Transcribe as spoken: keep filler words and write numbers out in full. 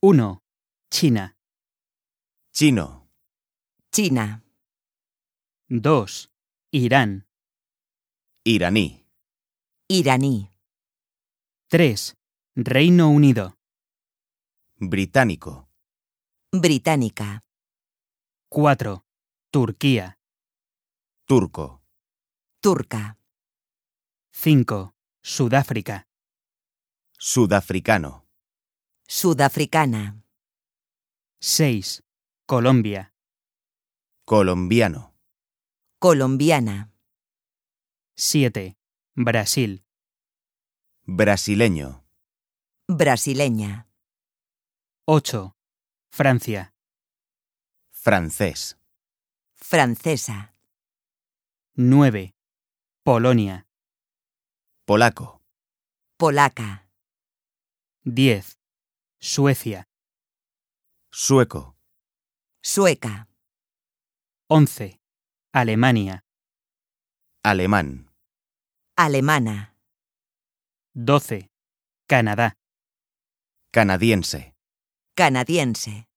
uno. China. Chino. China. dos. Irán. Iraní. Iraní. tres. Reino Unido. Británico. Británica. cuatro. Turquía. Turco. Turca. cinco. Sudáfrica. Sudafricano. Sudafricana. seis. Colombia. Colombiano. Colombiana. siete. Brasil. Brasileño. Brasileña. ocho. Francia. Francés. Francesa. nueve. Polonia. Polaco. Polaca. diez. Suecia. Sueco. Sueca. once. Alemania. Alemán. Alemana. doce. Canadá. Canadiense. Canadiense.